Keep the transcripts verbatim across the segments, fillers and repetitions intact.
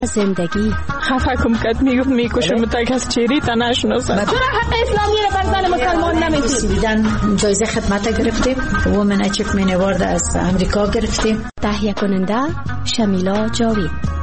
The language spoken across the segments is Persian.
زندگی خفه کم کد میگفت میکشم تا کس چیری تا نشناسد. چرا حق اسلامی رو بر زن مسلمان نمیدی؟ دیدن جایزه خدمت گرفتیم، وومن اچیومنت اوارد از امریکا گرفتیم. تهیه کننده شمیلا جاوید.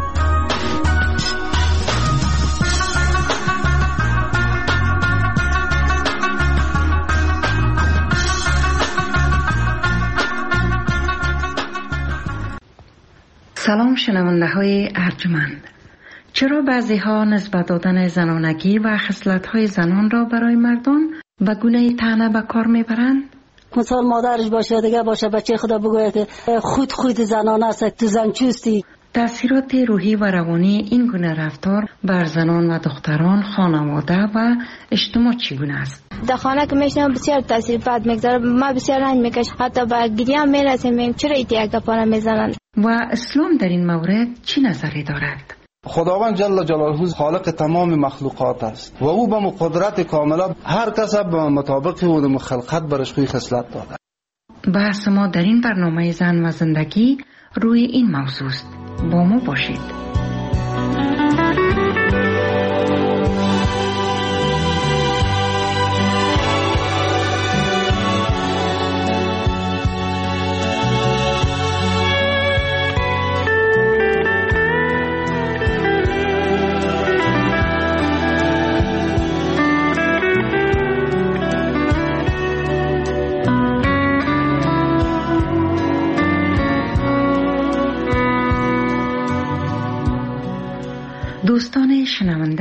سلام شنونده های ارجمند. چرا بعضی ها نسبت دادن زنانگی و خصلت های زنان را برای مردان به گونه طعنه به کار میبرند؟ مثال مادرش باشه دیگه باشه بچه خدا بگوید که خود خود زنان است تو زن چوستی. تأثیرات روحی و روانی این گونه رفتار بر زنان و دختران، خانواده و اجتماع چگونه است؟ در خانه که میشنم بسیار تاثیر بد میگذاره. ما بسیار رنج میکش، حتی به گریه هم میرسیم چرا ایتی اگه پانه میزنند. و اسلام در این مورد چی نظری دارد؟ خداوند جل جلاله خالق تمام مخلوقات است و او به قدرت کامله هر کس به مطابق او خلقت برش خوی خصلت داده. بحث ما در این برنامه زن و زندگی روی این موضوع است. با ما باشید. دوستان شنونده،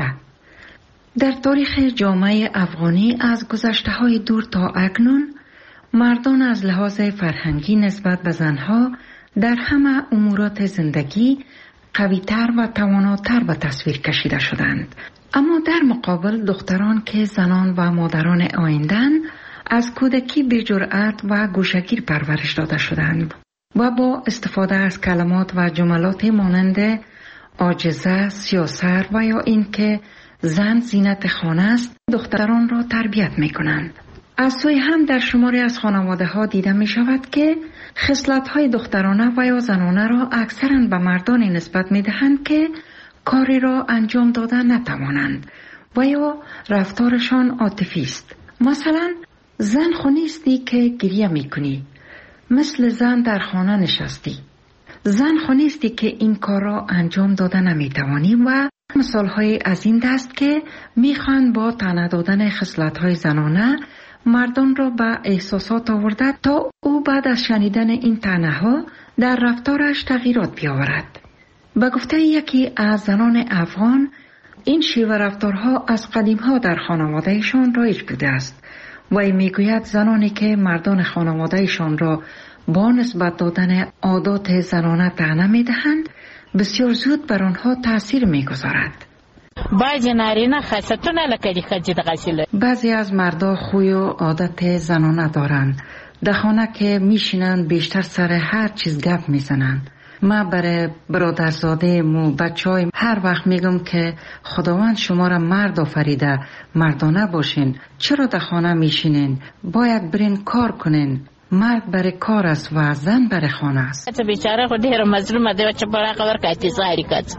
در تاریخ جامعه افغانی از گذشته‌های دور تا اکنون مردان از لحاظ فرهنگی نسبت به زنها در همه امورات زندگی قوی‌تر و تواناتر به تصویر کشیده شدند. اما در مقابل دختران که زنان و مادران آینده‌اند از کودکی به جرأت و گوشه‌گیر پرورش داده شدند و با استفاده از کلمات و جملات مانند عاجزه، سیاسر و یا اینکه زن زینت خانه است دختران را تربیت می کنند. از سوی هم در شماری از خانواده ها دیده می شود که خصلت های دخترانه و یا زنانه را اکثرا به مردانی نسبت می دهند که کاری را انجام داده نتوانند و یا رفتارشان عاطفی است. مثلا زن خو نیستی که گریه می کنی، مثل زن در خانه نشستی. زن خو نیستی که این کار را انجام داده نمیتوانی و مثالهای از این دست که میخوان با طعنه دادن خصلت‌های زنانه مردان را به احساسات آورده تا او بعد از شنیدن این طعنه ها در رفتارش تغییرات بیاورد. به گفته یکی از زنان افغان این شیوه رفتارها از قدیم ها در خانوادهشان رایج بوده است و میگوید زنانی که مردان خانوادهشان را با نسبت دادن عادات زنانه طعنه میدهند بسیار زود بر آنها تاثیر میگذارد. بعضی نارینه خاصتونه لکه خجی دغسیله. بعضی از مردا خوی و عادت زنانه دارند. در خانه که میشینند بیشتر سر هر چیز گپ میزنند. ما برای برادرزاده مو بچهای هر وقت میگم که خداوند شما را مرد آفریده، مردانه باشین. چرا در خانه میشینین؟ باید برین کار کنین. مرد برای کار است و زن برای خانه است. بیچاره خود هر مظلوم ده و چپارا خبر کاتی ساری کات.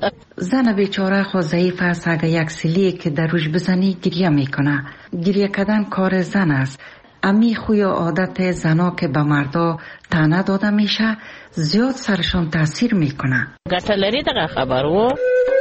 زن بیچاره خود ضعیف است. اگه یک سیلی که در روش بزنی گریه میکنه. گریه کردن کار زن است. امی خوی و عادت زنا که به مردا طعنه داده میشه زیاد سرشان تاثیر میکنه. گتلری دغه خبرو.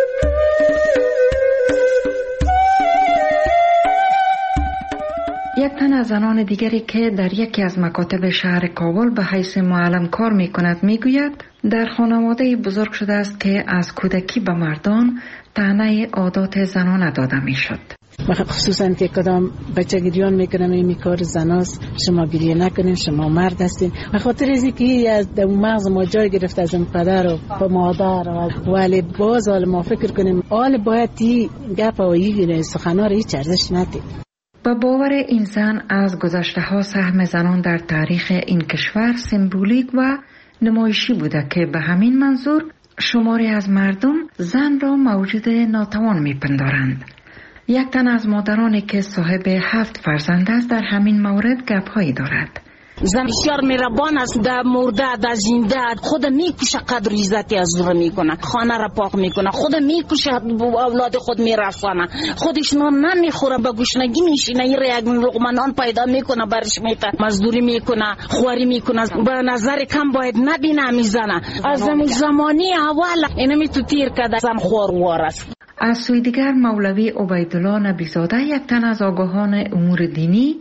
یک تن از زنان دیگری که در یکی از مکاتب شهر کابل به حیث معلم کار می کند می گوید در خانواده بزرگ شده است که از کودکی به مردان طعنه عادات زنانه داده می شد. خصوصا که کدام بچه گریان میکنم این کار زناست، شما گریه نکنین، شما مرد هستین. به خاطر از اینکه از در مغز ما جای گرفت از پدر و مادر و ولی باز حال ما فکر کنیم حال باید تی گپ و این سخنها رو هیچ ارزش ندید. با باور این زن از گذشته ها سهم زنان در تاریخ این کشور سمبولیک و نمایشی بوده که به همین منظور شماری از مردم زن را موجود ناتوان میپندارند. یک تن از مادرانی که صاحب هفت فرزند است در همین مورد گپ‌هایی دارد. زن بسیار مهربان است، در مرده در زنده خود میکشه، قدر عزتی از او میکنه، خانه را پاک میکنه، خود میکشه، اولاد خود میرسانه، خودش نان نمیخوره، به گشنگی میشینه، این یک لقمه نان پیدا میکنه برش میته، مزدوری میکنه، خواری میکنه، به نظر کم باید نبینه میزنه. از زمانی اول اینمی تو تیر کده زن خوار است. از سوی دیگر مولوی عبیدالله نبیزاده، یک تن از آگاهان امور دینی،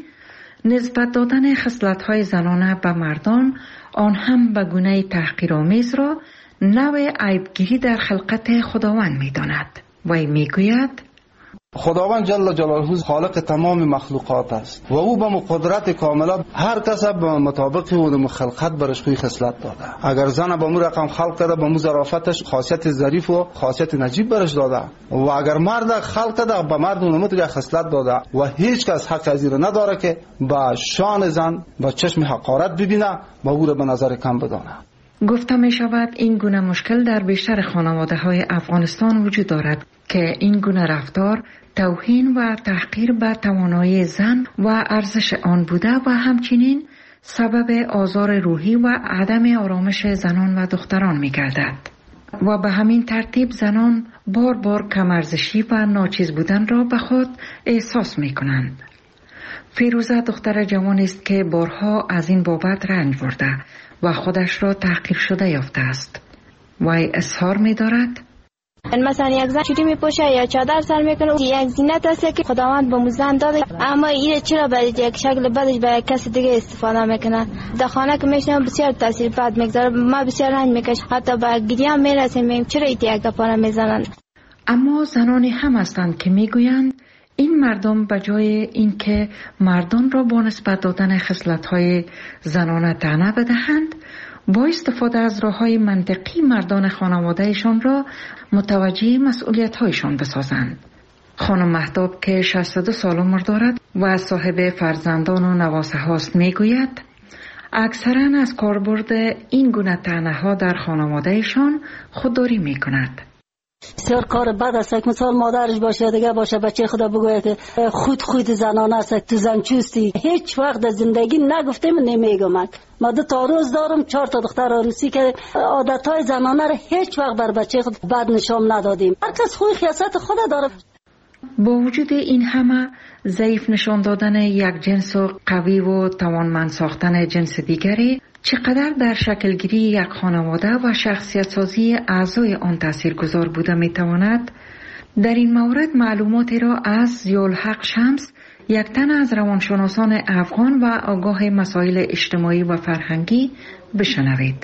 نسبت دادن خصلت‌های زنانه به مردان، آن هم به گونه تحقیرآمیز را نوع عیبگیری در خلقت خداوند می‌داند. وی میگوید خداوند جل جلاله خالق تمام مخلوقات است و او به قدرت کامله هر کس به مطابق اون خلقت برش خوی خصلت داده. اگر زن به مو رقم خلق کرده، به مو ظرافتش خاصیت ظریف و خاصیت نجیب برش داده، و اگر مرد خلق کرده، به مرد اون متوجه خصلت داده و هیچ کس حق از این نداره که به شان زن با چشم حقارت ببینه و او را به نظر کم بدانه. گفته می شود این گونه مشکل در بیشتر خانواده های افغانستان وجود دارد که این گونه رفتار توهین و تحقیر به توانایی زن و ارزش آن بوده و همچنین سبب آزار روحی و عدم آرامش زنان و دختران می گردد و به همین ترتیب زنان بار بار کمارزشی و ناچیز بودن را به خود احساس می کنند. فیروزه دختر جوانی است که بارها از این بابت رنج برده و خودش را تحقیر شده یافته است. وی اظهار می دارد مثلا یک زن چوری میپوشه یا چادر سر میکنه، یک زینت است که خداوند به موزن داده، اما این چرا برای یک شکل بدش به کسی دیگه استفاده میکنه. در خانه که میشنم بسیار تاثیر بد میگذاره، ما بسیار رنج میکش، حتی به گریه میرسیم چرا این یک گپا میزنن. اما زنانی هم هستند که میگویند این مردم به جای اینکه مردان را با نسبت دادن خصلت‌های زنانه طعنه بدهند، با استفاده از راه‌های منطقی مردان خانواده‌شان را متوجه مسئولیت‌هایشان بسازند. خانم مهتاب که شصت و دو سال عمر دارد و صاحب فرزندان و نواسه هاست میگوید اکثراً از کاربرد این گونه طعنه‌ها در خانواده‌شان خودداری می‌کند. بسیار کار بد است که مثال مادرش باشه دیگه باشه بچه خدا بگوید که خود خود زنانه است، تو زنچوستی. هیچ وقت در زندگی نگفتم نمیگم. ما دو تا روز دارم، چهار تا دختر عروسی که عادتهای زنانه را هیچ وقت بر بچه خود بد نشان ندادیم. هر کس خوی خیاست خود داره. با وجود این همه ضعیف نشان دادن یک جنس و قوی و توانمند ساختن جنس دیگری چقدر در شکلگیری یک خانواده و شخصیت سازی اعضای آن تاثیرگذار بوده میتواند، در این مورد معلوماتی را از ضیاءالحق شمس، یک تن از روانشناسان افغان و آگاه مسائل اجتماعی و فرهنگی بشنوید.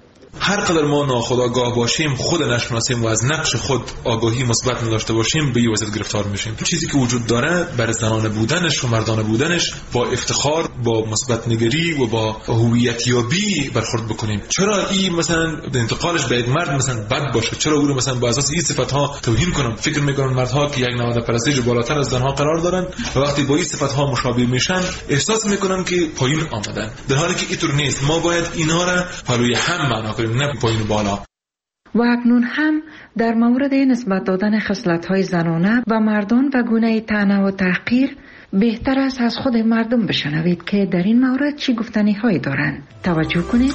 هر قدر ما ناخودآگاه باشیم، خود نشناسیم و از نقش خود آگاهی مثبت نداشته باشیم، به این وضعیت گرفتار میشیم. چیزی که وجود داره برای زنانه بودنش و مردانه بودنش با افتخار، با مثبت نگری و با هویت یابی برخورد بکنیم. چرا این مثلا انتقالش به یک مرد مثلا بد باشه؟ چرا او رو مثلا با اساس این صفات‌ها توهین کنم؟ فکر میکنن مردها که یک نهاد پرستش بالاتر از زنها قرار دارن و وقتی با این صفات‌ها مشابه میشن احساس میکنن که پایین آمدن، در حالی که اینطور نیست. ما باید اینا را پلوی هم معنا کنیم، نه پایین بالا. و اکنون هم در مورد نسبت دادن خصلت‌های زنانه و مردان و گونه طعنه و تحقیر بهتر است از خود مردم بشنوید که در این مورد چی گفتنی هایی دارند. توجه کنید.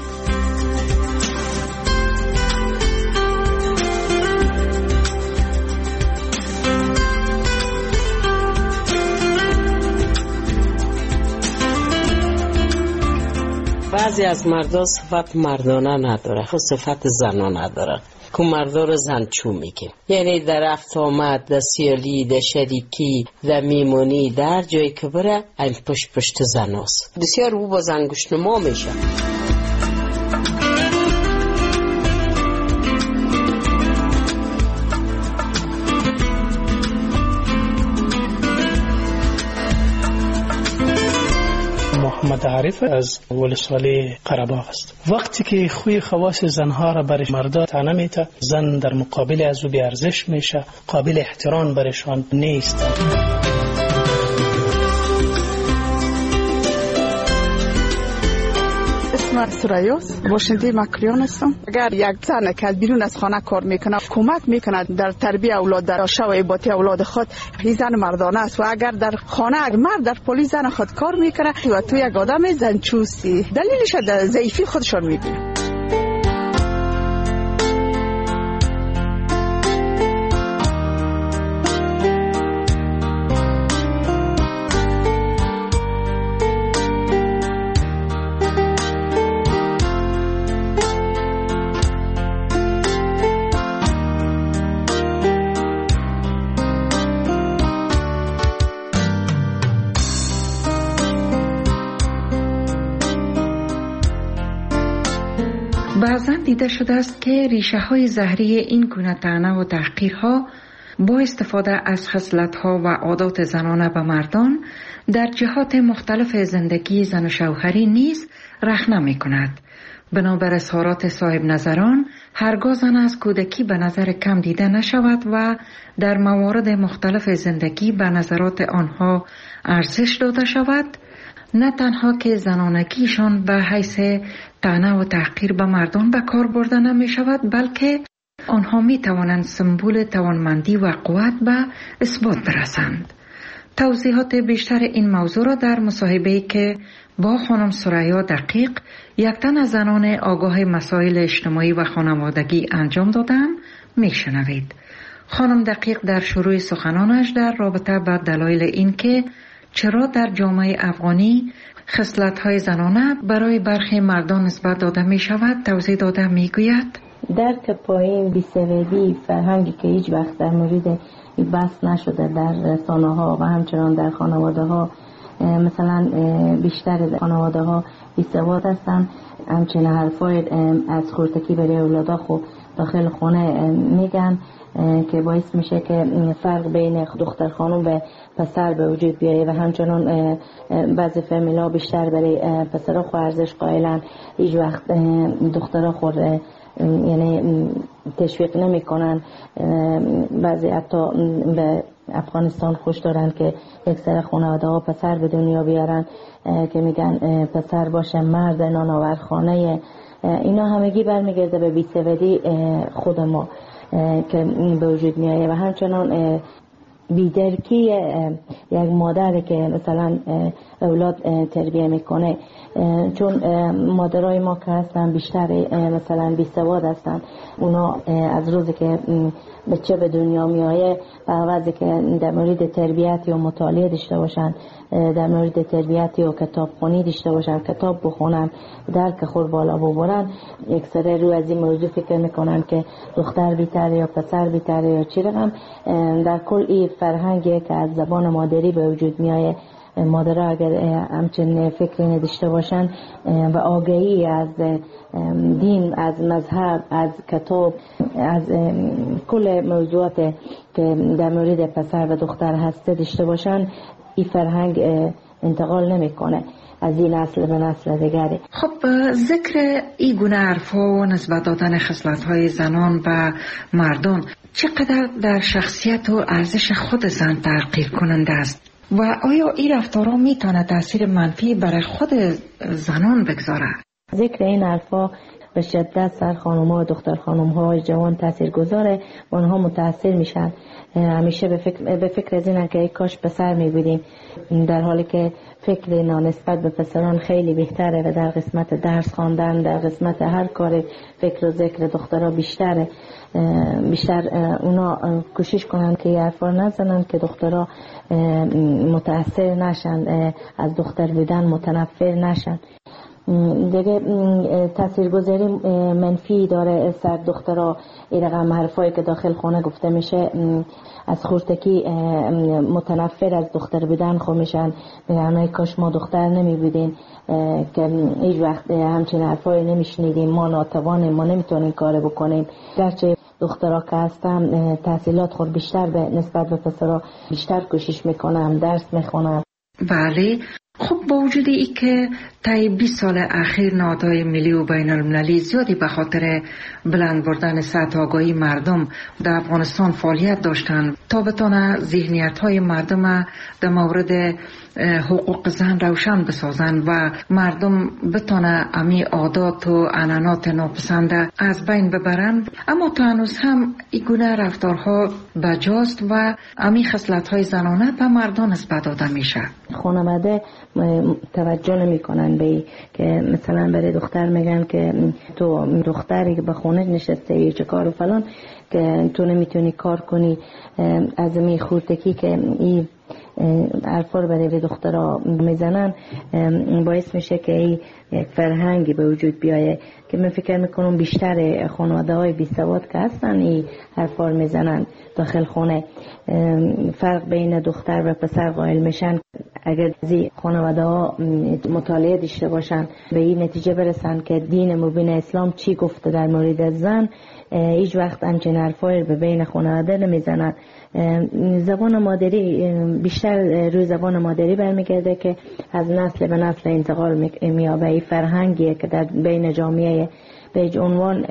بعضی از مردا صفت مردانه نداره، خود صفت زنانه نداره که مردا رو زنچو میگه. یعنی در رفت آمد، در سیالی، در شریکی، در میمونی، در جایی که بره این پشت پشت زناست. بسیار او با زنگوش نما میشه. محمد عارف از ولسوالی قره‌باغ است. وقتی که خوی خواص زنها را برای مردا طعنه میته، زن در مقابل از او بی ارزش میشه، قابل احترام برشان نیست. اسم سریاس باشنده مکریان هستم. اگر یک زن که بیرون از خانه کار میکنه کمک میکنه در تربیت اولاد در شو باتی اولاد خود، این زن مردانه است. و اگر در خانه اگر مرد در پلیس زن خود کار میکنه و تو یک آدم زنچوسی، دلیلش در ضعیفی خودشون میبینه. بعضا دیده شده است که ریشه های زهری این گونه طعنه و تحقیرها با استفاده از خصلت‌ها و عادات زنانه به مردان در جهات مختلف زندگی زن و شوهری نیز رخنه می کند. بنابر اظهارات صاحب نظران، هرگاه زن از کودکی به نظر کم دیده نشود و در موارد مختلف زندگی به نظرات آنها ارزش داده شود، نه تنها که زنانگیشان به حیث طعنه و تحقیر به مردان به کار برده نمی شود، بلکه آنها می توانند سمبول توانمندی و قوت به اثبات برسند. توضیحات بیشتر این موضوع را در مصاحبه‌ای که با خانم سریا دقیق، یک تن از زنان آگاه مسائل اجتماعی و خانوادگی انجام دادند، می شنوید. خانم دقیق در شروع سخنانش در رابطه با دلایل این که چرا در جامعه افغانی خصلت‌های زنانه برای برخی مردان نسبت داده می شود توضیح داده می گوید. درک پایین، بی‌سوادی، فرهنگی که هیچ وقت در مورد بحث نشده در رسانه ها و همچنان در خانواده ها، مثلا بیشتر خانواده ها بی‌سواد هستند. همچنین حرفای از خردکی برای اولادا خوب داخل خانه میگن که باعث میشه که فرق بین دختر خانم و پسر به وجود بیایه و همچنان بعضی فامیلا بیشتر برای پسرها خو ارزش قائلن، هیچ وقت دخترها خود یعنی تشویق نمی کنن. بعضی حتی به افغانستان خوش دارن که یک سر خانواده ها پسر به دنیا بیارن که میگن پسر باشه مرد نانآور خانه. اینا همگی برمیگرده به بی‌سوادی خود ما که به وجود میایه و همچنان بیدرکی یک مادر که مثلا اولاد تربیه میکنه، چون مادرای ما که هستن بیشتر مثلا بی‌سواد هستن. اونا از روزی که بچه به دنیا میایه و عوضی که در مورد تربیت یا مطالعه داشته باشن، در مورد تربیت یا کتاب خونی داشته باشن، کتاب بخونن، درک خود بالا ببرن، یک سره رو از این موضوع فکر میکنن که دختر بیتره یا پسر بیتره یا چی رقم. در کل این فرهنگی که از زبان مادری به وجود میایه، مادرها اگر همچنین فکری نداشته باشن و آگاهی از دین، از مذهب، از کتاب، از کل موضوعات که در مورد پسر و دختر هسته داشته باشن، این فرهنگ انتقال نمیکنه از این نسل به نسل دیگری. خب ذکر این گونه حرفا و نسبت دادن خصلت‌های زنان و مردان چقدر در شخصیت و ارزش خود زن تغییر کننده است و آیا این رفتارها میتونه تاثیر منفی برای خود زنان بگذاره؟ ذکر این حرفا به شدت سر خانم‌ها و دختر خانم‌ها جوان تاثیر گذاره و آنها متاثر میشن. همیشه به فکر به فکر از اینن که کاش پسر میبودیم، در حالی که فکر نسبت به پسران خیلی بهتره و در قسمت درس خواندن، در قسمت هر کار فکر و ذکر دخترها بیشتره. بیشتر اونا کوشش کنن که حرفا نزنن که دخترها متاثر نشن، از دختر بودن متنفر نشن. دیگه تاثیرگذاری منفی داره سر دخترها. این رقم حرفایی که داخل خانه گفته میشه، از خردکی متنفر از دختر بودن خو میشن، میگن کاش ما دختر نمی بودیم که هیچ وقت همچین حرفایی نمیشنیدیم، ما ناتوانیم، ما نمیتونیم کار بکنیم. گرچه دخترها که هستن تحصیلات خود بیشتر به نسبت به پسرها بیشتر کوشش میکنم، درس میخونم. بله، خب با وجود ای که طی بیست سال اخیر نهادهای ملی و بین المللی زیادی به خاطر بلند بردن سطح آگاهی مردم در افغانستان فعالیت داشتند تا بتانه ذهنیت های مردم در مورد حقوق زن روشن بسازند و مردم بتانه امی عادات و عنعنات ناپسنده از بین ببرند، اما تا هنوز هم این گونه رفتارها بجاست و امی خصلت های زنانه به مردان نسبت داده میشه. خانواده توجه نمی کنن به که مثلا برای دختر میگن که تو دختری که به خونه نشسته یه چه کار و فلان که تو نمیتونی کار کنی، از می خورتکی که این حرفا رو برای دخترها میزنن باعث میشه که این یک فرهنگی به وجود بیایه که من فکر میکنم بیشتر خانواده های بی سواد که هستن این حرفا رو میزنن داخل خونه. فرق بین دختر و پسر قائل میشن. اگر زی خانواده ها مطالعه داشته باشن به این نتیجه برسن که دین مبین اسلام چی گفته در مورد زن، هیچ وقت همچین حرفایی به بین خانواده نمیزنن. زبان مادری بیشتر روی زبان مادری برمیگرده که از نسل به نسل انتقال مییابه. این فرهنگیه که در بین جامعه به عنوان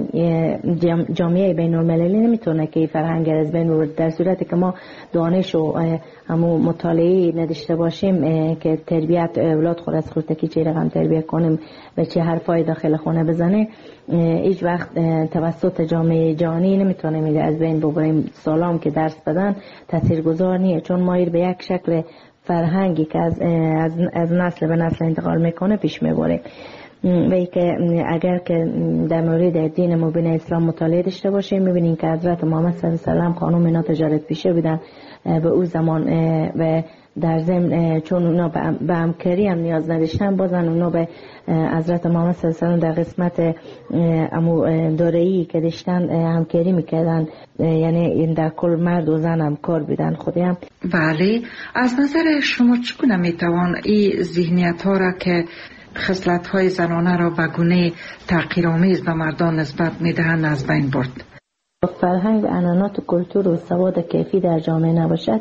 جامعه بین المللی نمیتونه که این فرهنگ از بین ببره، در صورتی که ما دانش و همو مطالعه نداشته باشیم که تربیت اولاد خود از خودکی چه رقم تربیت کنیم و چه حرفای داخل خونه بزنه، هیچ وقت توسط جامعه جهانی نمیتونه میده از بین ببریم. سالام که درس بدن تاثیرگذار نیه، چون مایر به یک شکل فرهنگی که از, از, از نسل به نسل انتقال میکنه پیش میبره. و ای که اگر که در مورد دین مبین اسلام مطالعه داشته باشیم میبینیم که حضرت محمد صلی الله علیه و سلم خانم اینا تجارت پیشه بودن به او زمان و در ضمن چون اونا به همکاری هم نیاز نداشتن بازن اونا به حضرت محمد صلی الله علیه و سلم در قسمت امو دوره‌ای که داشتن همکاری میکردن، یعنی در کل مرد و زن هم کار بودن خودم. بله، از نظر شما چگونه میتوان این ذهنیت ها را که خصلت های زنانه را به گونه تحقیرآمیز به مردان نسبت میدهند از بین برد؟ فرهنگ عنعنات و کلتور و سواد کیفی در جامعه نباشد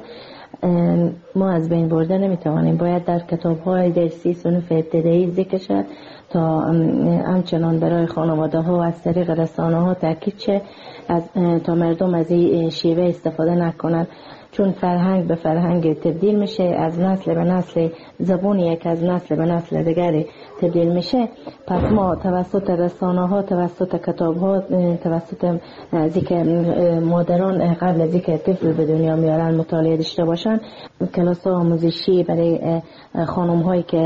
ما از بین برده نمیتوانیم. باید در کتاب های درسی صنف ابتدایی ذکر شد تا همچنان برای خانواده ها از طریق رسانه ها تاکید شه از تا مردم از این شیوه استفاده نکنند، چون فرهنگ به فرهنگ تبدیل میشه، از نسل به نسل زبانی یک از نسل به نسل دیگری تبدیل میشه. پس ما توسط رسانه ها، توسط کتاب ها، توسط ذکر مادران قبل از اینکه طفل به دنیا میارن مطالعه داشته باشن، کلاس ها آموزشی برای خانم هایی که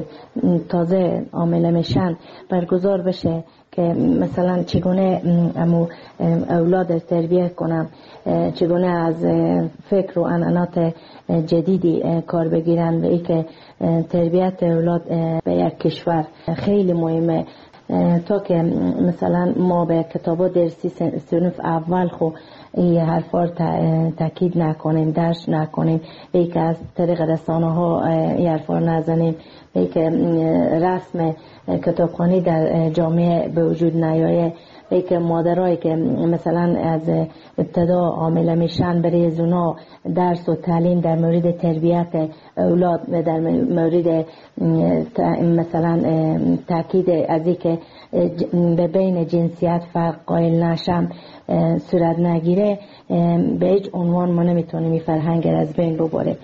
تازه حامله میشن برگزار بشه که مثلا چگونه امو اولاد تربیت کنم، چگونه از فکر و عنعنات جدیدی کار بگیرن و ای که تربیت اولاد به یک کشور خیلی مهمه. تا که مثلا ما به کتابا درسی صنف اول خو این حرفا تاکید نکنیم، درس نکنیم، ای که از طریق رسانه ها این حرفا نزنیم، ای که رسم کتابخوانی در جامعه به وجود نیایه، ای که مادرایی که مثلا از ابتدا حامله میشن برای زونا درس و تعلیم در مورد تربیت اولاد و در مورد مثلا تاکید از این که به بین جنسیت فرق قائل نشم صورت نگیره، به هیچ عنوان ما نمیتونیم این فرهنگ از بین ببریم.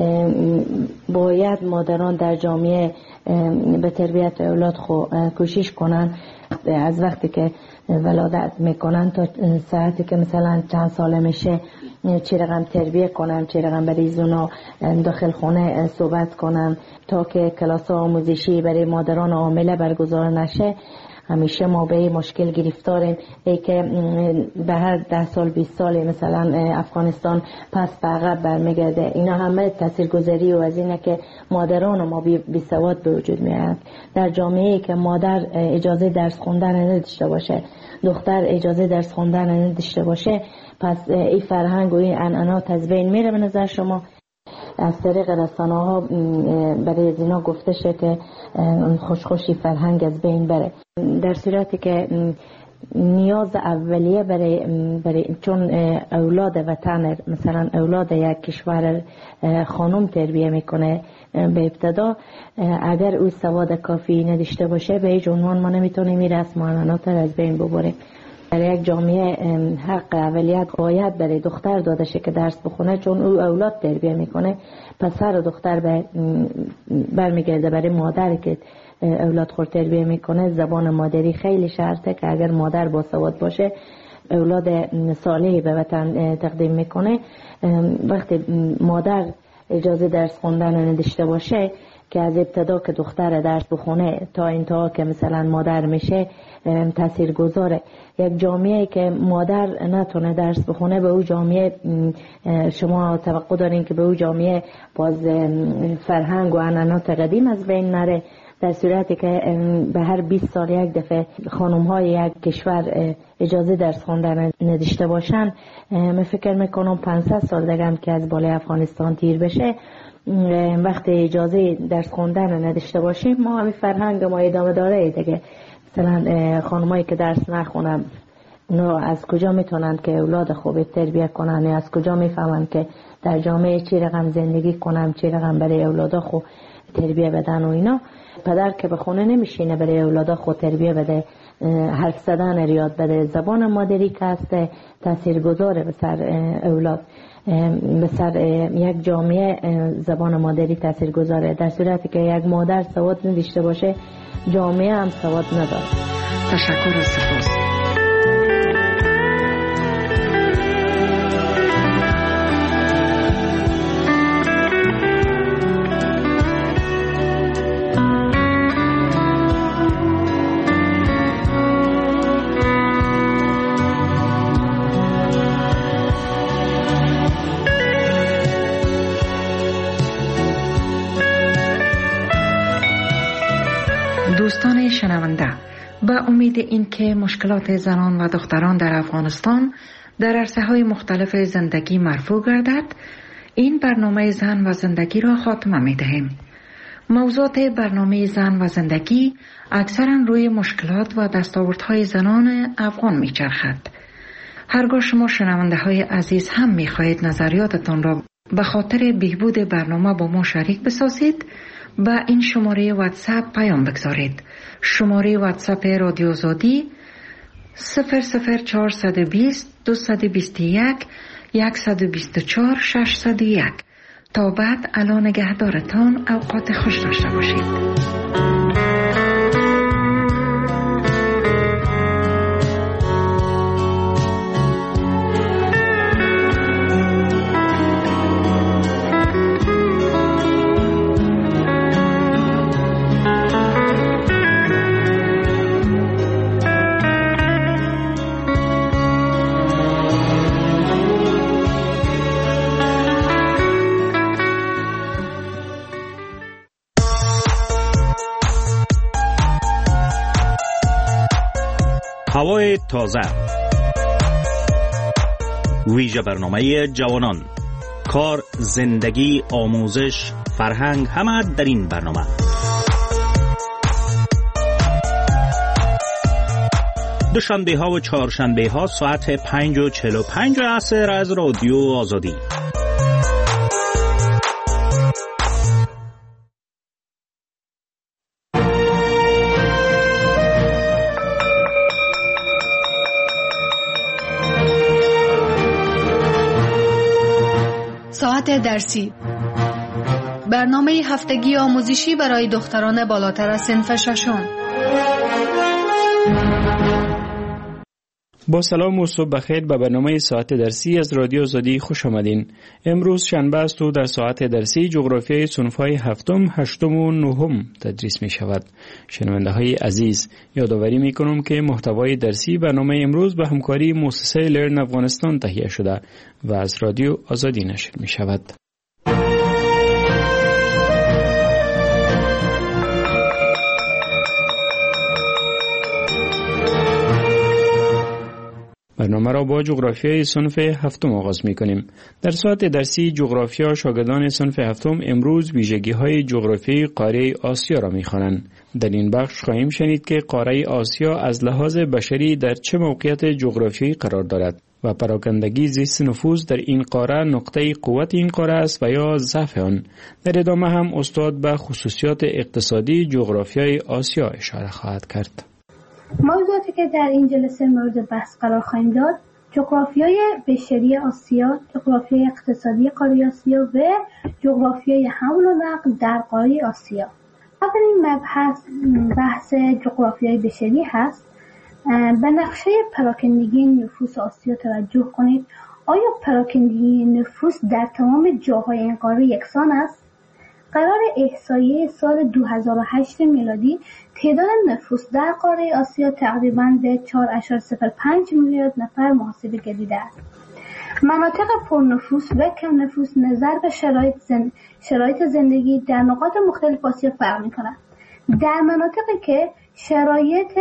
باید مادران در جامعه به تربیت اولاد خو کوشش کنن، از وقتی که ولادت میکنن تا ساعتی که مثلا چند ساله میشه چه رقم تربیه کنن، چه رقم برای زونا داخل خونه صحبت کنن تا که کلاس آموزشی برای مادران حامله برگزار نشه. همیشه ما به این مشکل گرفتاریم، ای که به هر ده سال بیست سال مثلا افغانستان پس به عقب برمیگرده. اینا همه تاثیرگذاری و از اینه که مادران ما بی سواد به وجود میاد. در جامعه‌ای که مادر اجازه درس خوندن نداشته باشه، دختر اجازه درس خوندن نداشته باشه، پس این فرهنگ و این عنعنات از بین میره. به نظر شما از طریق رسانه ها برای زینا گفته شه که خوش خوشی فرهنگ از بین بره، در صورتی که نیاز اولیه برای, برای چون اولاد وطن مثلا اولاد یک کشور خانم تربیه میکنه به ابتدا، اگر او سواد کافی نداشته باشه به هیچ عنوان ما نمیتونیم این رسم و عنعنات را از بین ببریم. در یک جامعه حق اولیت باید برای دختر داده شه که درس بخونه، چون او اولاد تربیه میکنه. پسر و دختر برمیگرده برای مادر که اولاد خود تربیه میکنه. زبان مادری خیلی شرطه که اگر مادر با سواد باشه اولاد صالحی به وطن تقدیم میکنه. وقتی مادر اجازه درس خوندن نداشته باشه که از ابتدا که دختر درس بخونه تا انتها که مثلا مادر میشه تأثیر گذاره. یک جامعه که مادر نتونه درس بخونه به او جامعه شما توقع دارین که به او جامعه باز فرهنگ و عنعنات قدیم از بین نره. در صورتی که به هر بیست سال یک دفعه خانم های یک کشور اجازه درس خوندن نداشته باشن، من فکر میکنم پانصد سال دیگه هم که از بالای افغانستان تیر بشه، وقتی اجازه درس خوندن نداشته باشیم ما همین فرهنگ ما ادامه داره دیگه. مثلا خانمایی که درس نخونن اونا از کجا میتونن که اولاد خوب تربیه کنن؟ از کجا میفهمن که در جامعه چی رقم زندگی کنن، چی رقم برای اولادا خوب تربیه بدن و اینا؟ پدر که به خونه نمیشینه برای اولادا خود تربیه بده، حرف زدن ریاد بده، زبان مادری که هست تاثیرگذاره به سر اولاد، به سر یک جامعه زبان مادری تاثیرگذاره. در صورتی که یک مادر سواد نداشته باشه جامعه هم سواد نداره. تشکر و سپاس. دوستان شنونده، به امید اینکه مشکلات زنان و دختران در افغانستان در عرصه‌های مختلف زندگی مرفوع گردد، این برنامه زن و زندگی را خاتمه می‌دهیم. موضوعات برنامه زن و زندگی اکثراً روی مشکلات و دستاوردهای زنان افغان می‌چرخد. هرگاه شما شنونده‌های عزیز هم می‌خواهید نظریاتتان را به خاطر بهبود برنامه با ما شریک بسازید، با این شماره واتساپ پیام بگذارید. شماره واتساپ رادیو آزادی صفر صفر چهارصد و بیست دویست و بیست و یک صد و بیست و چهار ششصد و یک. تا بعد الان نگهدارتان، اوقات خوش داشته باشید. هوای تازه، ویژه برنامه جوانان، کار، زندگی، آموزش، فرهنگ، همه در این برنامه. دوشنبه ها و چهارشنبه ها ساعت پنج و چهل و پنج عصر از رادیو آزادی. ساعت درسی، برنامه هفتگی آموزشی برای دختران بالاتر از صنف ششم. با سلام و صبح بخیر به برنامه ساعت درسی از رادیو آزادی خوش آمدین. امروز شنبه است و در ساعت درسی جغرافیای صنف‌های هفتم، هشتم و نهم تدریس می شود. شنونده های عزیز، یادآوری می کنم که محتوای درسی برنامه امروز به همکاری مؤسسه لرن افغانستان تهیه شده و از رادیو آزادی نشر می شود. برنامه را با جغرافیای صنف هفتم آغاز می کنیم. در ساعت درسی جغرافیا شاگردان صنف هفتم امروز ویژگی‌های جغرافیایی قاره آسیا را می خوانند. در این بخش خواهیم شنید که قاره آسیا از لحاظ بشری در چه موقعیت جغرافیایی قرار دارد و پراکندگی زیست نفوس در این قاره نقطه قوت این قاره است و یا ضعف آن. در ادامه هم استاد به خصوصیات اقتصادی جغرافیای آسیا اشاره خواهد کرد. موضوعاتی که در این جلسه مورد بحث قرار خواهیم داد جغرافیای بشری آسیا، جغرافیای اقتصادی قاره آسیا و جغرافیای حمل و نقل در قاره آسیا. اولین مبحث بحث جغرافیای بشری هست. به نقشه پراکندگی نفوس آسیا توجه کنید. آیا پراکندگی نفوس در تمام جاهای این قاره یکسان است؟ قرار احصایه سال دو هزار و هشت میلادی تعداد نفوس در قاره آسیا تقریباً به چهار ممیز صفر پنج میلیارد نفر محاسبه گردیده است. مناطق پرنفوس و کم نفوس نظر به شرایط, زن... شرایط زندگی در نقاط مختلف آسیا فرق می‌کند. در مناطقی که شرایط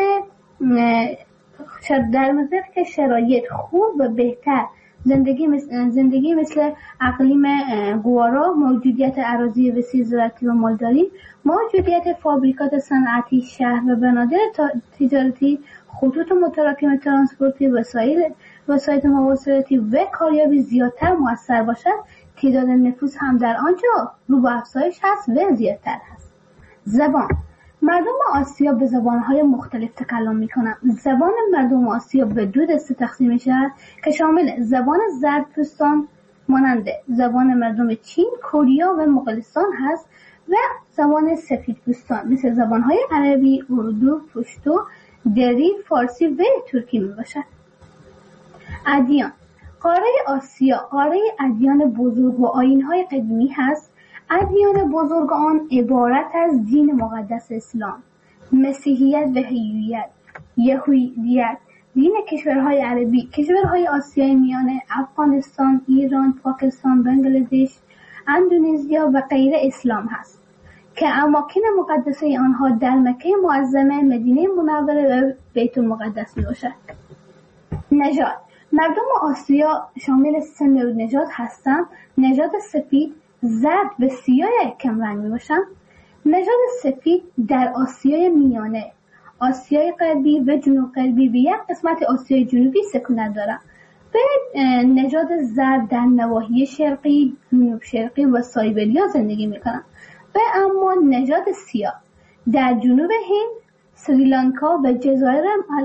در مناطقی که شرایط خوب و بهتر زندگی مثل, زندگی مثل اقلیم گوارا، موجودیت اراضی وسیع زراعتی و مالداری، موجودیت فابریکات صنعتی، شهر و بنادر تجارتی، خطوط متراکم ترانسپورتی، وسایل وسایل مواصلاتی و کاریابی زیادتر مؤثر باشد، تعداد نفوس هم در آنجا رو به افزایش هست و زیادتر هست. زبان مردم آسیا به زبانهای مختلف تکلم میکنند. زبان مردم آسیا به دو دسته تقسیم میشود که شامل زبان زردپوستان مانند زبان مردم چین، کره و مغولستان هست و زبان سفیدپوستان مثل زبانهای عربی، اردو، پشتو، دری، فارسی و ترکی میباشد. ادیان قاره آسیا قاره ادیان بزرگ و آیین‌های قدیمی هست. ادیان بزرگ آن عبارت از دین مقدس اسلام، مسیحیت و هیویت، یهودیت، دین کشورهای عربی، کشورهای آسیای میانه، افغانستان، ایران، پاکستان، بنگلادش، اندونزیا و غیره اسلام هست که اماکن مقدسه آنها در مکه معظمه، مدینه منوره و بیت المقدس می باشد. نژاد مردم آسیا شامل سه نوع نژاد هستند. نژاد سفید، زرد و سیاه کم رنگ می باشند. نژاد سفید در آسیای میانه، آسیای غربی و جنوب غربی و یک قسمت آسیای جنوبی سکونت دارند. و نژاد زرد در نواحی شرقی، جنوب شرقی و سایبریا زندگی می کنند. و اما نژاد سیاه در جنوب هند، سریلانکا و جزایر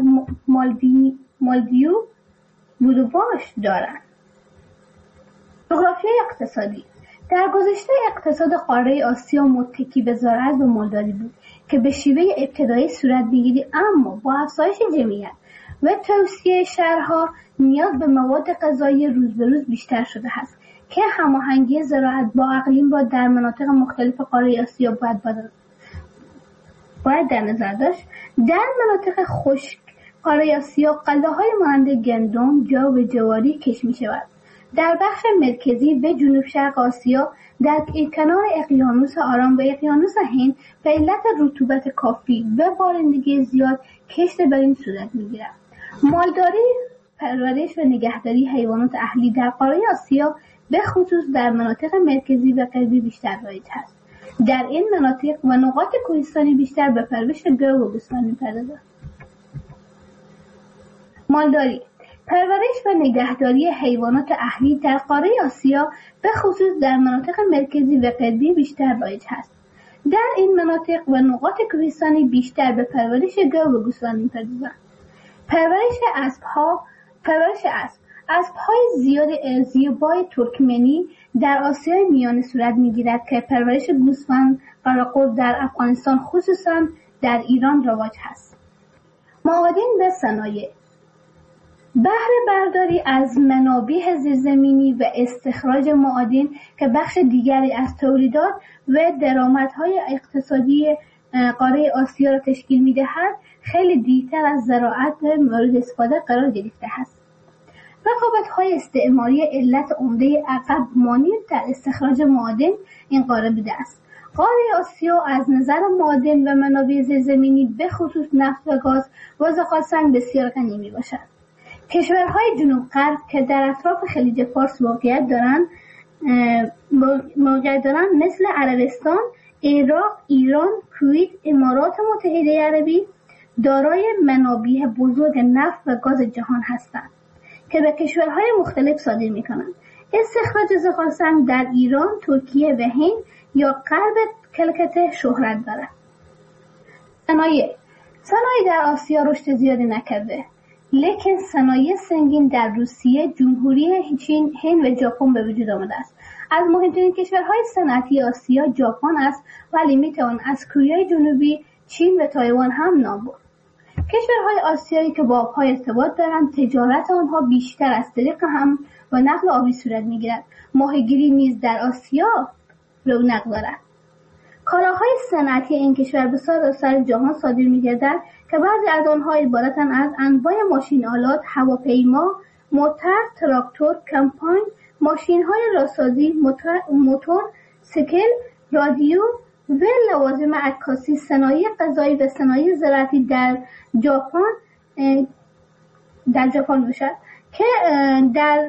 مالدیو بودوباش دارند. جغرافیای اقتصادی در گذشته اقتصاد قاره آسیا متکی به زراعت و مالداری بود که به شیوه ابتدایی صورت می‌گیرد، اما با افزایش جمعیت و توسعه شهرها نیاز به مواد غذایی روز به روز بیشتر شده است که هماهنگی زراعت با اقلیم را در مناطق مختلف قاره آسیا باید باید در نظر داشت. در مناطق خشک قاره آسیا غله‌های مانند گندم، جو و جواری کشت می‌شود. در بخش مرکزی و جنوب شرق آسیا در کنار اقیانوس آرام و اقیانوس هند به علت رطوبت کافی و بارندگی زیاد کشت بر این صورت می‌گیرد. مالداری، پرورش و نگهداری حیوانات اهلی در قاره آسیا به خصوص در مناطق مرکزی و غربی بیشتر رایج است. در این مناطق و نقاط کوهستانی بیشتر به پرورش گاو و گوسفند می‌پردازند. مالداری، پرورش و نگهداری حیوانات اهلی در قاره آسیا به خصوص در مناطق مرکزی و غربی بیشتر رایج است. در این مناطق و نقاط کوهستانی بیشتر به پرورش گاو و گوسفند می‌پردازند. پرورش اسب‌ها، پرورش اسب، اسب‌های زیاد زیبای ترکمنی در آسیای میانه صورت می‌گیرد که پرورش گوسفند قراقرد در افغانستان خصوصاً در ایران رواج است. معادن و صنایع بهره برداری از منابع زیرزمینی و استخراج معادن که بخش دیگری از تولیدات و درآمدهای اقتصادی قاره آسیا را تشکیل می‌دهد، خیلی دیرتر از زراعت مورد استفاده قرار گرفته است. رقابت‌های استعماری علت عمده عقب مانی در استخراج معادن این قاره بوده است. قاره آسیا از نظر معادن و منابع زیرزمینی به خصوص نفت و گاز و زغالسنگ بسیار غنی می‌باشد. کشورهای جنوب غرب که در اطراف خلیج فارس واقعیت دارند موقعیت دارند مثل عربستان، عراق، ایران، کویت، امارات متحده عربی دارای منابع بزرگ نفت و گاز جهان هستند که به کشورهای مختلف صادر می‌کنند. استخراج زغالسنگ در ایران، ترکیه و هند یا غرب کلکته شهرت دارد. صنایع صنایع در آسیا رشد زیادی نکرده، لیکن صنایع سنگین در روسیه، جمهوری چین، هند و ژاپن به وجود آمده است. از مهمترین کشورهای صنعتی آسیا ژاپن است، ولی میتوان از کره جنوبی، چین و تایوان هم نام برد. کشورهای آسیایی که با آبها ارتباط دارند، تجارت آنها بیشتر از طریق هم و نقل آبی صورت میگیرد. ماهیگیری نیز در آسیا رونق دارد. کالاهای صنعتی این کشور به سراسر جهان صادر می‌گردد که بعضی از آنها عبارتند از انواع ماشین آلات، هواپیما، موتور، تراکتور، کمپاین، ماشین‌های راسازی، موتور، سیکل، رادیو و لوازم عکاسی. صنایع غذایی و صنایع زراعتی در ژاپن در ژاپن باشد که در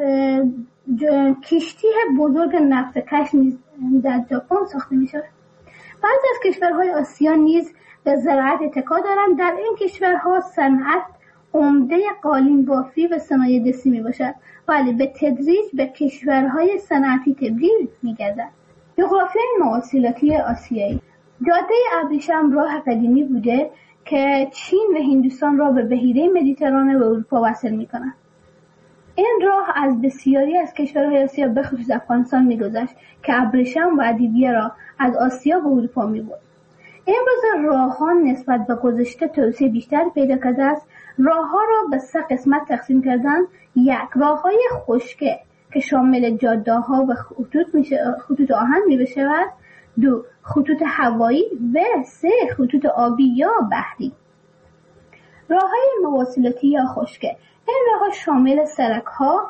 کشتی بزرگ نفت کش نیز در ژاپن ساخته می‌شود. بعضی از کشورهای آسیا نیز به زراعت اتکا دارند. در این کشورها صنعت عمده قالین بافی و صنایع دستی می باشد، ولی به تدریج به کشورهای صنعتی تبدیل می گردد. جغرافیای مواصلاتی آسیایی جاده ابریشم راه قدیمی بوده که چین و هندوستان را به بحیره مدیترانه و اروپا وصل می کند. این راه از بسیاری از کشورهای آسیا به خصوص افغانستان می‌گذشت که ابریشم و ادویه را از آسیا به اروپا می‌برد. امروز راه‌ها نسبت به گذشته توسعه بیشتر پیدا کرده است. راه‌ها را به سه قسمت تقسیم کردند: یک، راه‌های خشکی که شامل جاده‌ها و خطوط میشه خطوط آهن می‌شود. دو، خطوط هوایی و سه، خطوط آبی یا بحری. راه‌های مواصلاتی یا خشکی این راه‌ها شامل سرک‌ها،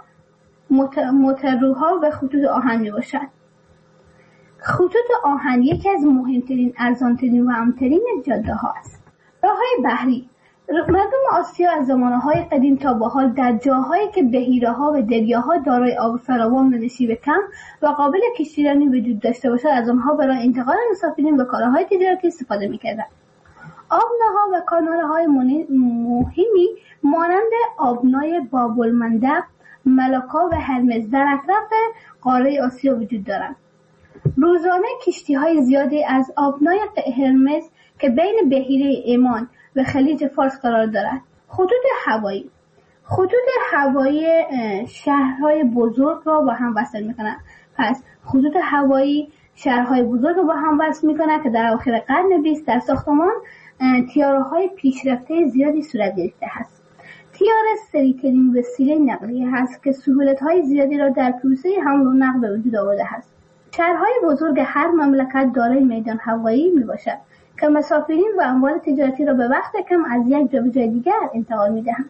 موتورها و خطوط آهن میباشد. خطوط آهن یکی از مهمترین، ارزانترین و امن‌ترین جاده‌ها است. راه‌های بحری مردم آسیا از زمانه‌های قدیم تا به حال در جاهایی که بحیره‌ها و دریاها دارای آب فراوان و نشیب کم و قابل کشتیرانی وجود داشته باشد از آنها برای انتقال مسافرین و کالاهای تجارتی استفاده می‌کردند. آبناها و کانال‌های مهمی مانند آبنای باب‌المندب، ملاکا و هرمز در اطراف قاره آسیا وجود دارند. روزانه کشتی‌های زیادی از آبنای هرمز که بین بحیره عمان و خلیج فارس قرار دارد. خطوط هوایی خطوط هوایی شهرهای بزرگ را با هم وصل می‌کنند. پس خطوط هوایی شهرهای بزرگ را با هم وصل می‌کنند که در اواخر قرن بیست در ساختمان تیاره‌های پیشرفته زیادی صورت گرفته است. تیاره سریع‌ترین وسیله نقلیه است که سهولت‌های زیادی را در پروسه حمل و نقل به وجود آورده است. شهرهای بزرگ هر مملکت دارای میدان هوایی میباشد که مسافرین و اموال تجارتی را به وقت کم از یک جا به جای دیگر انتقال میدهند.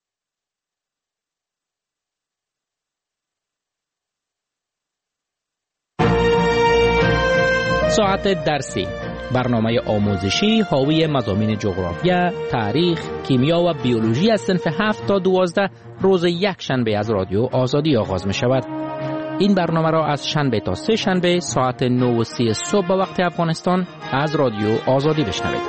ساعت درسی، برنامه آموزشی حاوی مضامین جغرافیا، تاریخ، کیمیا و بیولوژی از صنف هفت تا دوازده روز یک شنبه از رادیو آزادی آغاز می شود. این برنامه را از شنبه تا سه شنبه ساعت نه و سی صبح به وقت افغانستان از رادیو آزادی بشنوید.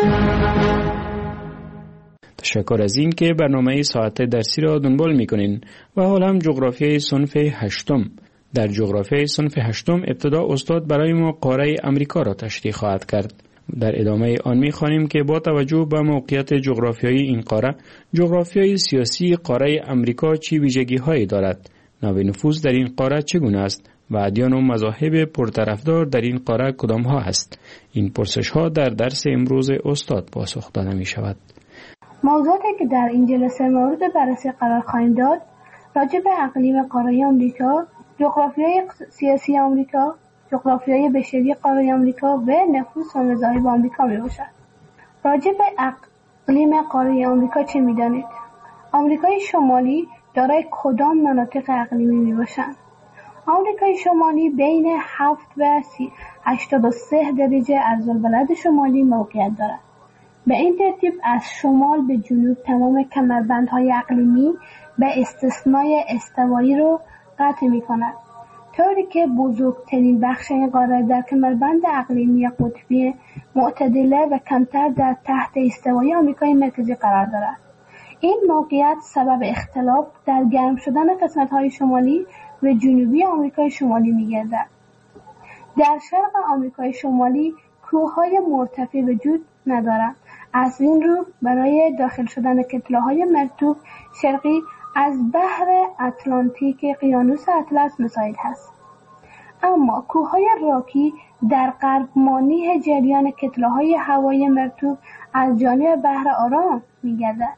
تشکر از این که برنامه ساعت درسی را دنبال میکنین و حالا هم جغرافیای صنف هشتم. در جغرافیای صنف هشتم ابتدا استاد برای ما قاره امریکا را تشریح خواهد کرد. در ادامه آن می‌خوانیم که با توجه به موقعیت جغرافیایی این قاره، جغرافیای سیاسی قاره امریکا چه ویژگی‌هایی دارد؟ نوع نفوذ در این قاره چگونه است و ادیان و مذاهب پرطرفدار در این قاره کدام‌ها است؟ این پرسش‌ها در درس امروز استاد پاسخ داده می‌شود. موضوعاتی که در این جلسه مورد بررسی قرار خواهیم داد راجع به اقلیم قاره آمریکا، جغرافیای سیاسی آمریکا، جغرافیای بشری قاره آمریکا و نفوذ و مذاهب آمریکا میباشد. راجع به اقلیم قاره آمریکا چه میدانید؟ آمریکای شمالی دارای کدام مناطق اقلیمی میباشند؟ آمریکای شمالی بین هفت و هشتاد و سه درجه عرض البلد شمالی موقعیت دارد. به این ترتیب از شمال به جنوب تمام کمربندهای اقلیمی به استثنای استوایی رو قطع می کند، طوری که بزرگترین بخش این قاره در کمربند اقلیمی قطبی معتدله و کمتر در تحت استوایی آمریکای مرکزی قرار دارد. این موقعیت سبب اختلاف در گرم شدن قسمت‌های شمالی و جنوبی آمریکای شمالی می‌گردد. در شرق آمریکای شمالی کوه‌های مرتفع وجود ندارند. از این رو برای داخل شدن کتله‌های مرطوب شرقی از بحر اتلانتیک اقیانوس اطلس مساعد است. اما کوه‌های راکی در غرب مانع جریان کتله‌های هوایی مرطوب از جانب بحر آرام می‌گردد.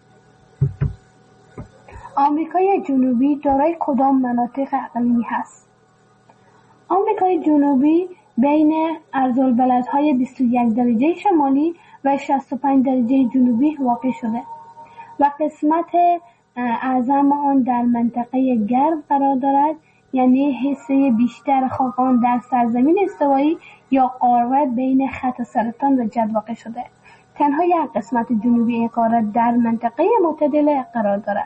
آمریکای جنوبی دارای کدام مناطق اقلیمی هست؟ آمریکای جنوبی بین عرض‌البلدهای بیست و یک درجه شمالی و شصت و پنج درجه جنوبی واقع شده و قسمت اعظم آن در منطقه گرم قرار دارد، یعنی حصه بیشتر خاک آن در سرزمین استوایی یا قاره بین خط سرطان و جد واقع شده. تنها یک قسمت جنوبی این قاره در منطقه معتدله قرار دارد.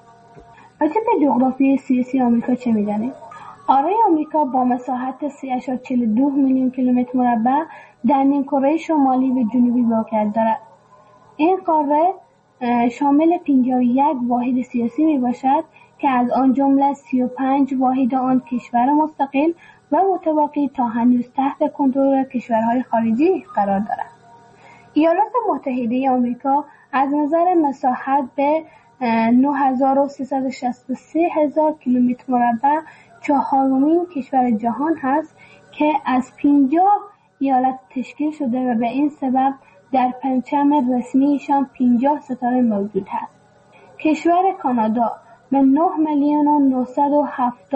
راجع به جغرافی سیاسی آمریکا چه می‌دانید؟ قاره آمریکا با مساحت سه ممیز چهل و دو میلیون کیلومتر مربع در نیمکره شمالی و جنوبی موقعیت دارد. این قاره شامل پنجاه و یک واحد سیاسی میباشد که از آن جمله سی و پنج واحد آن کشور مستقل و متواقی تا هنوز تحت کنترل کشورهای خارجی قرار دارد. ایالات متحده آمریکا از نظر مساحت به نه هزار و سیصد و شصت و سه هزار کیلومتر مربع چهارمین کشور جهان هست که از پنجاه ایالت تشکیل شده و به این سبب در پرچم رسمیشان پنجاه ستاره موجود هست. کشور کانادا به نه میلیون و نهصد و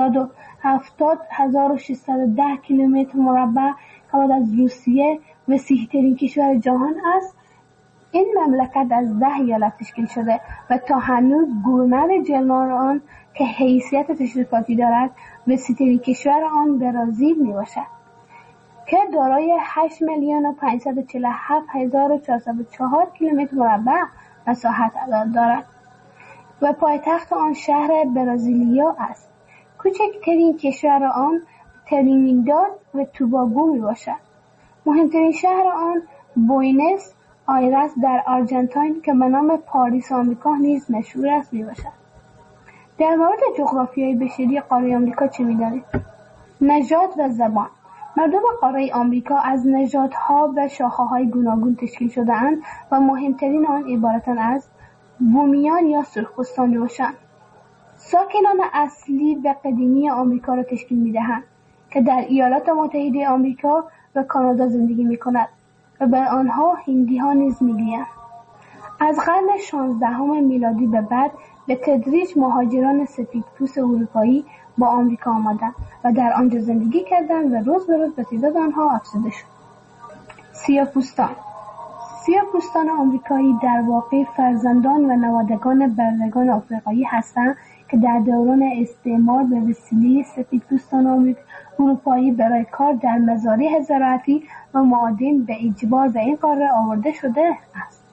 هفتاد هزار و ششصد و ده کیلومتر مربع که بعد از روسیه وسیع‌ترین کشور جهان است. این مملکت از ده ایالت تشکیل شده و تا هنوز گورنر جنرال آن که حیثیت تشریفاتی دارد وسیع‌ترین کشور آن برزیل میباشد که دارای هشت میلیون و پانصد و چهل و هفت هزار و چهارصد و چهار کیلومتر مربع مساحت دارد و پایتخت آن شهر برزیلیا است. کوچکترین کشور آن ترینیداد و توباگو میباشد. مهمترین شهر آن بوینس آیرس در آرژانتین که به نام پاریس آمریکا نیز مشهور است میباشد. در مورد جغرافیای بشری قاره آمریکا چه می‌دانید؟ نژاد و زبان. مردم قاره آمریکا از نژادها و شاخه‌های گوناگون تشکیل شده‌اند و مهمترین آن عبارتند از بومیان یا سرخپوستان باشند. ساکنان اصلی و قدیمی آمریکا را تشکیل می‌دهند که در ایالات متحده آمریکا و کانادا زندگی می‌کنند و به آنها هندی‌ها نیز می‌گویند. از قرن شانزدهم میلادی به بعد به تدریج مهاجران سفیدپوست اروپایی با آمریکا آمدند و در آنجا زندگی کردند و روز به روز به تعداد آنها افزوده شد. سیاه‌پوستان سیاه‌پوستان آمریکایی در واقع فرزندان و نوادگان برندگان آفریقایی هستند که در دوران استعمار به وسیله سفیدپوستان اروپایی برای کار در مزارع زراعتی و معادن به اجبار به این قاره آورده شده است.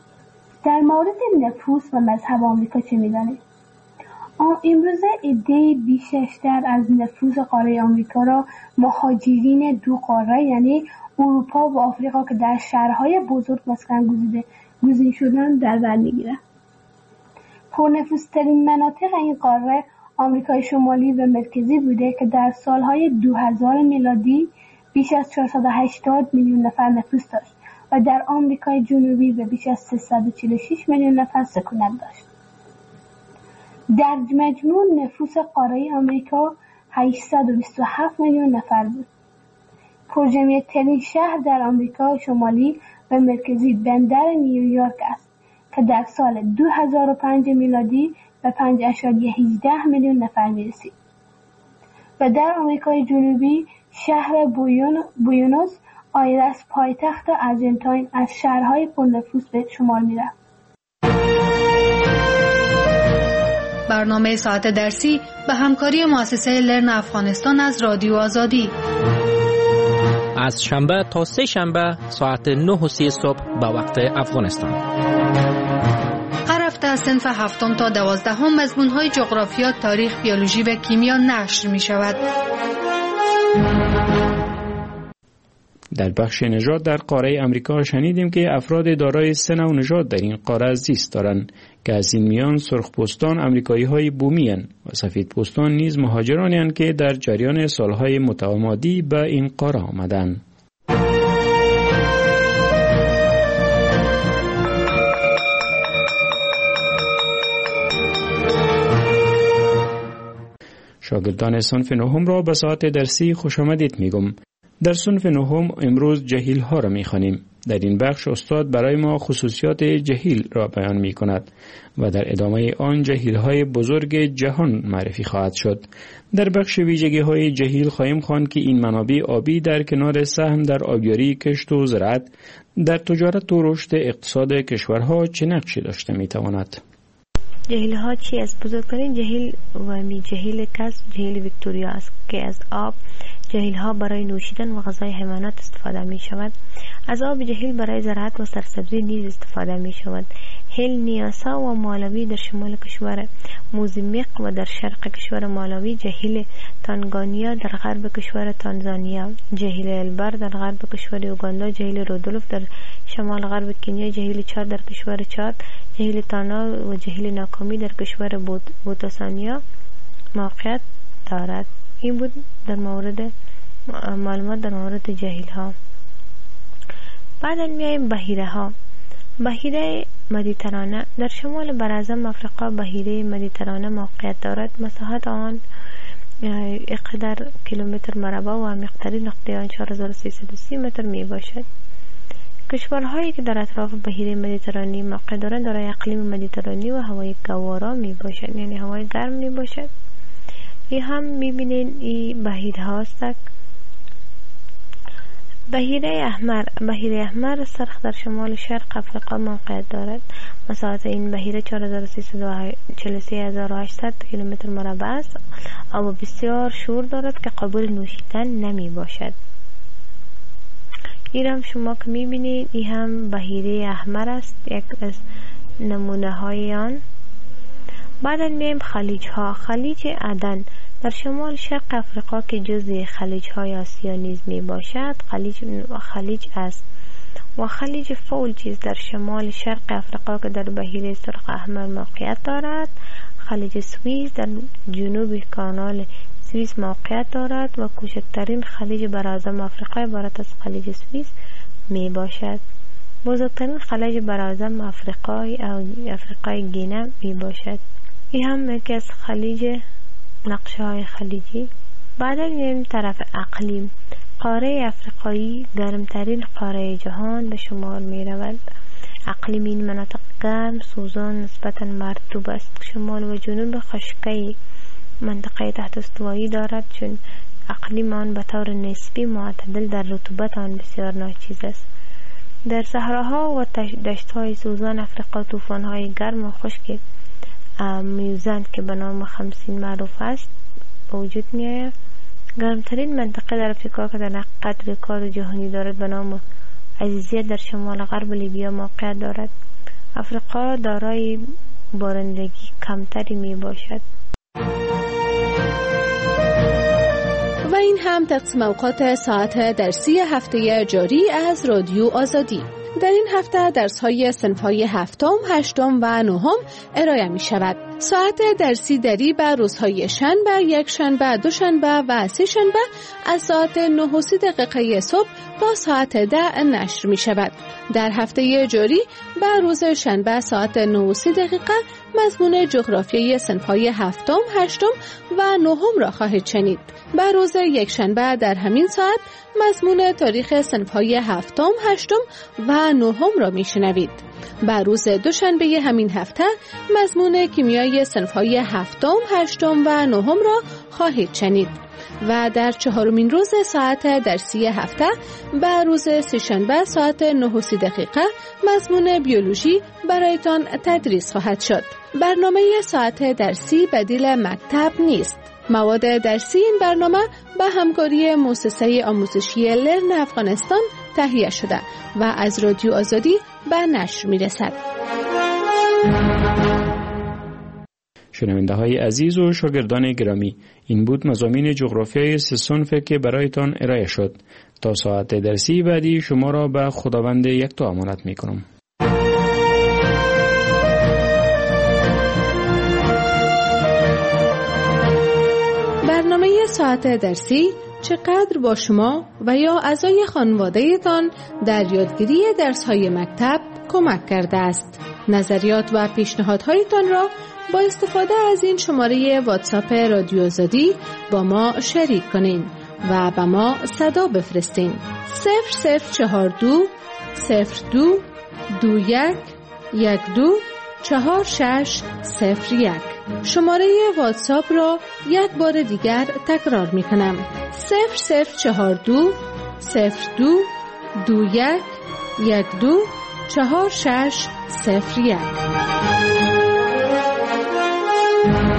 در مورد نفوس و مذهب آمریکا چه می‌دانید؟ امروزه عده بیشتر از نفوس قاره آمریکا را مهاجرین دو قاره یعنی اروپا و آفریقا که در شهرهای بزرگ مسکن گزیده گزین شدن در بر می‌گیرند. پرنفوذترین مناطق این قاره آمریکای شمالی و مرکزی بوده که در سالهای دو هزار میلادی بیش از چهارصد و هشتاد میلیون نفر نفوذ داشت و در آمریکای جنوبی به بیش از سیصد و چهل و شش میلیون نفر سکونت داشت. در مجموع نفوس قاره آمریکا هشتصد و بیست و هفت میلیون نفر بود. پرجمعیت‌ترین شهر در آمریکا شمالی و مرکزی بندر نیویورک است که در سال دو هزار و پنج میلادی به پنج ممیز هجده میلیون نفر می‌رسید. و در آمریکای جنوبی شهر بویون، بوینوس آیرس پایتخت آرژانتین از شهرهای پرنفوذ به شمار می‌رفت. برنامه ساعت درسی به همکاری مؤسسه لرن افغانستان از رادیو آزادی. از شنبه تا سه شنبه ساعت نه و سی صبح به وقت افغانستان. هر هفته صنف هفتم تا دوازدهم مضمون‌های جغرافیا، تاریخ، بیولوژی و کیمیا نشر می شود. در بخش نژاد در قاره امریکا شنیدیم که افراد دارای سه نوع نژاد در این قاره زیست دارند که از این میان سرخپوستان امریکایی‌های بومی اند و سفیدپوستان نیز مهاجرانی اند که در جریان سالهای متمادی به این قاره آمدند. شاگردان صنف نهم را به ساعت درسی خوش آمدید میگم. در صنف نهم امروز جهیل ها را می خوانیم. در این بخش استاد برای ما خصوصیات جهیل را بیان می کند و در ادامه آن جهیل های بزرگ جهان معرفی خواهد شد. در بخش ویژگی های جهیل خواهیم خواند که این منابع آبی در کنار سهم در آبیاری، کشت و زراعت در تجارت و رشد اقتصاد کشورها چه نقشی داشته می تواند. جهیل ها چی است؟ بزرگترین جهیل و می جهیل کس جهیل ویکتوریا است که از آب جهیل ها برای نوشیدن و غذای حیوانات استفاده می شود. از آب جهیل برای زراعت و سرسبزی نیز استفاده می شود. هیل نیاسا و مالاوی در شمال کشور موزامبیق و در شرق کشور مالاوی، جهیل تانگانیا در غرب کشور تانزانیا، جهیل البر در غرب کشور اوگاندا، جهیل رودولف در شمال غرب کنیا، جهیل چاد در کشور چاد، جهیل تانا و جهیل ناکامی در کشور بوتسوانیا موقعیت دارد. این بود در مورد معلومات در مورد جهیل ها. بعد میایم بحیره ها. بحیره مدیترانه در شمال براعظم افریقا بحیره مدیترانه موقعیت دارد. مساحت آن اقدار کیلومتر مربع و عمیق‌ترین نقطه آن چهار هزار و سیصد و سی متر می باشد. کشورهایی که در اطراف بحیره مدیترانه موقع دارند دارای اقلیم مدیترانه و هوای گوارا می باشد، یعنی هوای گرم می باشد. این هم میبینین این بحیره هاست. بحیره احمر بحیره احمر سرخ در شمال شرق افریقا موقعیت دارد. مساحت این بحیره چهار هزار و سیصد و چهل و سه هزار و هشتصد کیلومتر مربع است. آب بسیار شور دارد که قابل نوشیدن نمی باشد. این هم شما که میبینید این هم بحیره احمر است، یک از نمونه های آن. بعد میایم خلیج ها. خلیج عدن در شمال شرق افریقا که جزء خلیج های آسیا نیز می باشد خلیج خلیج است و خلیج فولجیز در شمال شرق افریقا که در بحیره سرخ احمر موقعیت دارد. خلیج سوئیس در جنوب کانال سوئیس موقعیت دارد و کوچکترین خلیج براعظم افریقا عبارت از خلیج سوئیس می باشد. بزرگترین خلیج براعظم افریقای افریقای گینه می باشد. این هم یکی از خلیج نقشه های خلیجی. بعد میایم طرف اقلیم. قاره افریقایی گرمترین قاره جهان به شمار می رود. اقلیم این مناطق گرم، سوزان، نسبتا مرطوب است. شمال و جنوب خشکی منطقه تحت استوایی دارد چون اقلیم آن به طور نسبی معتدل در رطوبت آن بسیار ناچیز است. در صحراها و دشت‌های سوزان افریقا طوفان‌های گرم و خشک میوزند که به نام خمسین معروف است وجود می‌آید. گرمترین منطقه در افریقا که در قطر کار جهانی دارد به نام عزیزیت در شمال غرب لیبیا موقعیت دارد. افریقا دارای بارندگی کمتری می باشد. و این هم تقسیم اوقات ساعت درسی هفته جاری از رادیو آزادی. در این هفته درس‌های صنف‌های هفتم، هشتم و نهم ارائه می شود. ساعت درسی دری به روزهای شنبه، یک شنبه، دو شنبه و سه شنبه از ساعت نه و سی دقیقه صبح تا ساعت ده نشر می شود. در هفته جاری به روز شنبه ساعت نه و سی دقیقه مضمون جغرافیای صنف‌های هفتم، هشتم و نهم را خواهید شنید. به روز یک شنبه در همین ساعت مضمون تاریخ صنف‌های هفتم، هشتم و نهم را میشنوید. به روز دوشنبه همین هفته مضمون کیمیای صنف‌های هفتم، هشتم و نهم را خواهید شنید. و در چهارمین روز ساعت درسی هفته به روز سه‌شنبه ساعت نه و سی دقیقه مضمون بیولوژی برایتان تدریس خواهد شد. برنامه ساعت درسی بدیل مکتب نیست. مواد درسی این برنامه به همکاری مؤسسه آموزشی لرن افغانستان تهیه شده و از رادیو آزادی به نشر می‌رسد. شنونده های عزیز و شاگردان گرامی، این بود مضامین جغرافیای سه صنف که برایتان ارائه شد. تا ساعت درسی بعدی شما را به خداوند یکتا امانت می کنم. برنامه ساعت درسی چقدر با شما و یا اعضای خانواده تان در یادگیری درس‌های مکتب کمک کرده است؟ نظریات و پیشنهادهایتان را با استفاده از این شماره واتساپ رادیو آزادی با ما شریک کنین و به ما صدا بفرستین. صفر صفر چهار دو صفر دو دو یک یک دو چهار شش صفر یک. شماره واتساپ را یک بار دیگر تکرار می کنم. صفر صفر چهار دو صفر دو دو یک یک دو چهار شش صفر یک.